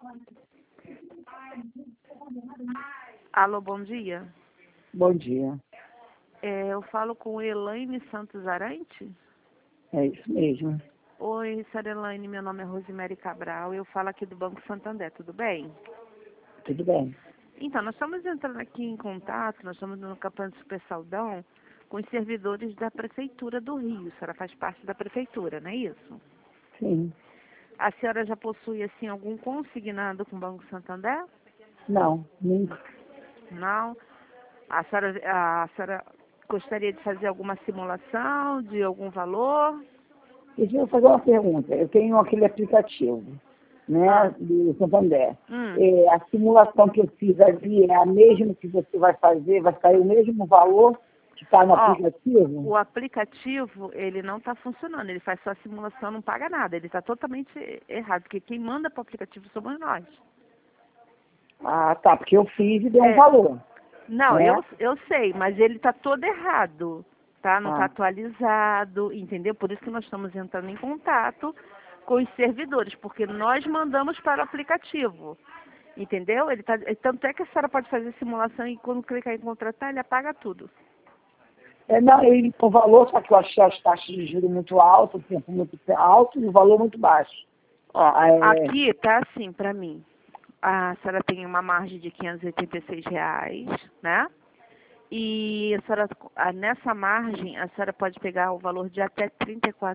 Alô, bom dia. Bom dia. Eu falo com Elaine Santos Arante? É isso mesmo. Oi, Sra. Elaine, meu nome é Rosemary Cabral, eu falo aqui do Banco Santander, tudo bem? Tudo bem. Então, nós estamos entrando aqui em contato, nós estamos no campanha do Super Saudão com os servidores da Prefeitura do Rio. A senhora faz parte da Prefeitura, não é isso? Sim. A senhora já possui, assim, algum consignado com o Banco Santander? Não, nunca. Não? A senhora gostaria de fazer alguma simulação de algum valor? Deixa eu fazer uma pergunta. Eu tenho aquele aplicativo, né, do Santander. A simulação que eu fiz ali é a mesma que você vai fazer? Vai sair o mesmo valor que está no aplicativo? O aplicativo, ele não está funcionando. Ele faz só a simulação, não paga nada. Ele está totalmente errado, porque quem manda para o aplicativo somos nós. Ah, tá, porque eu fiz e deu um valor. Não, né? eu sei, mas ele está todo errado, tá? Não está Ah. atualizado, entendeu? Por isso que nós estamos entrando em contato com os servidores, porque nós mandamos para o aplicativo, entendeu? Tanto é que a senhora pode fazer simulação e quando clicar em contratar, ele apaga tudo. Não, ele o valor, só que eu achei as taxas de juros muito altas, o tempo muito alto e o valor muito baixo. Aqui tá assim para mim. A senhora tem uma margem de R$ 586, né? E a senhora, nessa margem, a senhora pode pegar o valor de até R$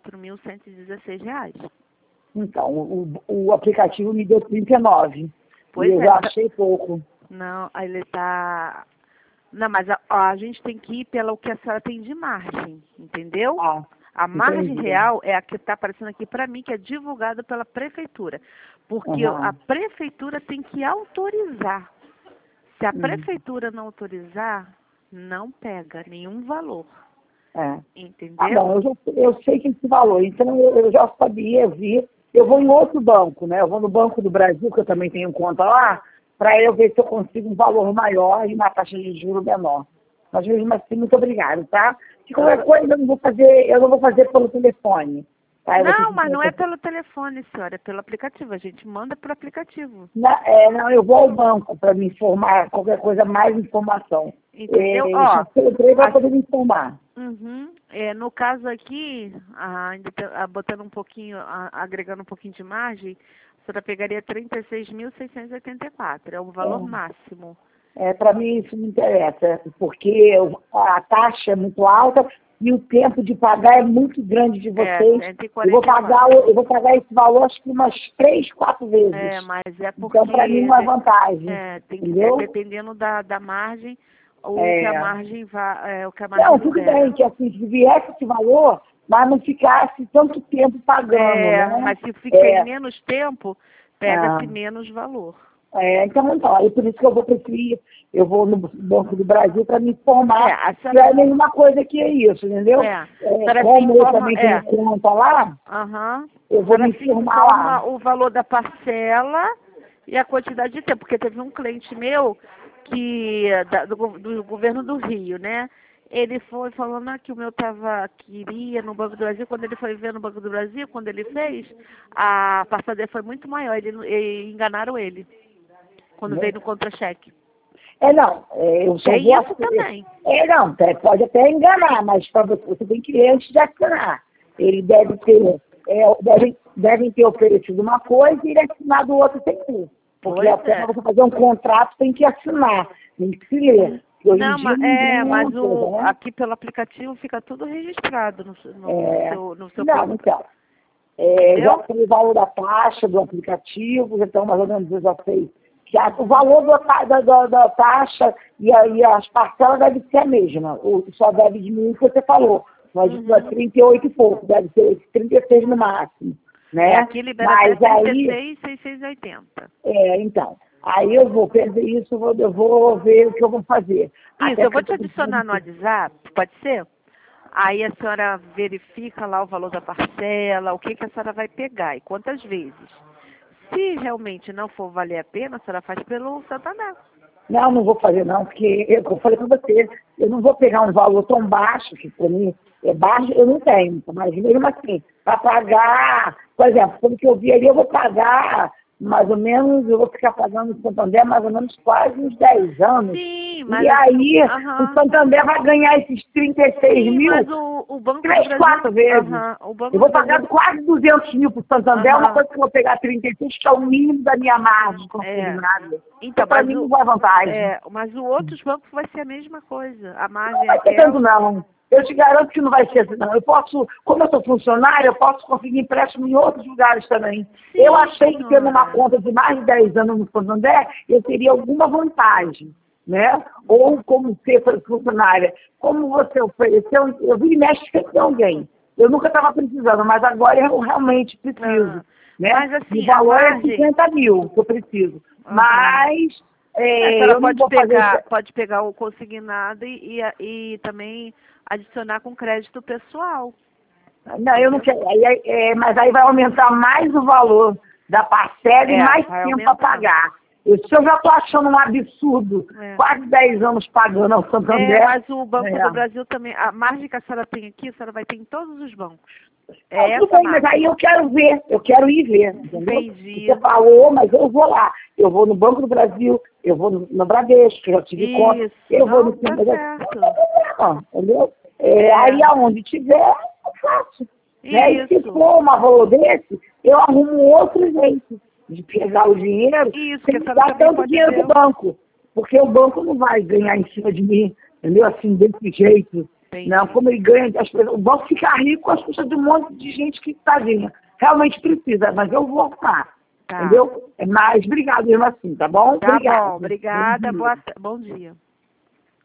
34.116. Então, o aplicativo me deu 39. Pois e eu já achei pouco. Não, ele tá... Não, mas a gente tem que ir pelo que a senhora tem de margem, entendeu? A margem real é a que está aparecendo aqui para mim, que é divulgada pela prefeitura. Porque a prefeitura tem que autorizar. Se a prefeitura não autorizar, não pega nenhum valor. Entendeu? Bom, eu sei que esse valor, então eu já sabia, vi. Eu vou em outro banco, né? Eu vou no Banco do Brasil, que eu também tenho conta lá, para eu ver se eu consigo um valor maior e uma taxa de juros menor. Mas mesmo assim, muito obrigado, tá? Se qualquer coisa eu não vou fazer pelo telefone. Tá? Não, mas não é pelo telefone, senhora, é pelo aplicativo. A gente manda pelo aplicativo. Não, eu vou ao banco para me informar, qualquer coisa, mais informação. Entendeu? Eu entrei para poder me informar. No caso aqui, ainda botando um pouquinho, agregando um pouquinho de margem, a senhora pegaria 36.684, é o valor máximo. Para mim isso me interessa, porque a taxa é muito alta e o tempo de pagar é muito grande de vocês. 144. Eu vou pagar esse valor acho que umas 3, 4 vezes. Mas é porque... Então, para mim, uma vantagem. Tem que entendeu? Dependendo da margem, ou que a margem vá... Não, tudo bem, que assim, se viesse esse valor, mas não ficasse tanto tempo pagando, né? Mas se fica em menos tempo, pega-se menos valor. Então, é por isso que eu vou preferir, eu vou no Banco do Brasil para me informar, que é a mesma coisa que é isso, entendeu? Como eu também tenho conta lá, eu vou me informar lá. O valor da parcela e a quantidade de tempo, porque teve um cliente meu do governo do Rio, né? Ele foi falando que o meu queria no Banco do Brasil, quando ele foi ver no Banco do Brasil, quando ele fez, a parcela dele foi muito maior, enganaram ele, quando veio no contra-cheque. Eu só tem isso também. Pode até enganar, mas você tem que ler antes de assinar. Ele deve ter, devem ter oferecido uma coisa e ele assinado outra sem ler. Porque até para você fazer um contrato tem que assinar, tem que se ler. Aqui pelo aplicativo fica tudo registrado no seu já tem o valor da taxa do aplicativo, então mais ou menos eu já sei. O valor da taxa e as parcelas devem ser a mesma. Só deve diminuir o que você falou. Mas 38 e pouco, deve ser 36 no máximo. Né? Aqui libera até 36.680. Então. Aí eu vou perder isso, eu vou ver o que eu vou fazer. Eu vou te adicionar no WhatsApp, pode ser? Aí a senhora verifica lá o valor da parcela, o que a senhora vai pegar e quantas vezes. Se realmente não for valer a pena, a senhora faz pelo Santander. Não vou fazer não, porque eu falei para você, eu não vou pegar um valor tão baixo, que para mim é baixo, eu não tenho. Mas mesmo assim, para pagar, por exemplo, pelo que eu vi ali, eu vou pagar mais ou menos, eu vou ficar pagando o Santander mais ou menos quase uns 10 anos. Sim, mas... E aí, o Santander vai ganhar esses 36 mil mas o Banco do 3, Brasil... 4 vezes. O Banco Eu vou do pagar Brasil... quase 200 mil para o Santander, uma coisa que eu vou pegar 36, que é o mínimo da minha margem consignada. Então, para mim não vai vantagem. Mas o outros bancos vai ser a mesma coisa. A margem não vai ser tanto, não. Eu te garanto que não vai ser assim, não. Eu posso, como eu sou funcionária, eu posso conseguir empréstimo em outros lugares também. Sim, eu achei que tendo uma conta de mais de 10 anos no Santander, eu teria alguma vantagem, né? Ou como ser funcionária. Como você ofereceu, eu vi e mexe com alguém. Eu nunca estava precisando, mas agora eu realmente preciso. Né? Mas assim, o valor margem... é 50 mil que eu preciso. Mas... a senhora eu pode pegar o consignado e também adicionar com crédito pessoal. Não, eu não quero. Mas aí vai aumentar mais o valor da parcela e mais tempo a pagar. Se eu já estou achando um absurdo, quase 10 anos pagando ao Santander. Mas o Banco do Brasil também, a margem que a senhora tem aqui, a senhora vai ter em todos os bancos. Tudo bem, mas aí eu quero ver, eu quero ir ver, entendeu? Entendi. Você falou, mas eu vou lá. Eu vou no Banco do Brasil, eu vou no Bradesco, eu tive conta, eu vou no certo. Entendeu? Aí aonde tiver, eu faço. Né? E se for um valor desse, eu arrumo outro jeito de pegar o dinheiro sem dar tanto dinheiro pro banco. Porque o banco não vai ganhar em cima de mim, entendeu? Assim, desse jeito. Não, como ele ganha, o banco fica rico às custas de um monte de gente que, tadinha, realmente precisa, mas eu vou arrumar. Entendeu? Mas obrigado mesmo assim, tá bom? Tá bom, obrigada, bom dia.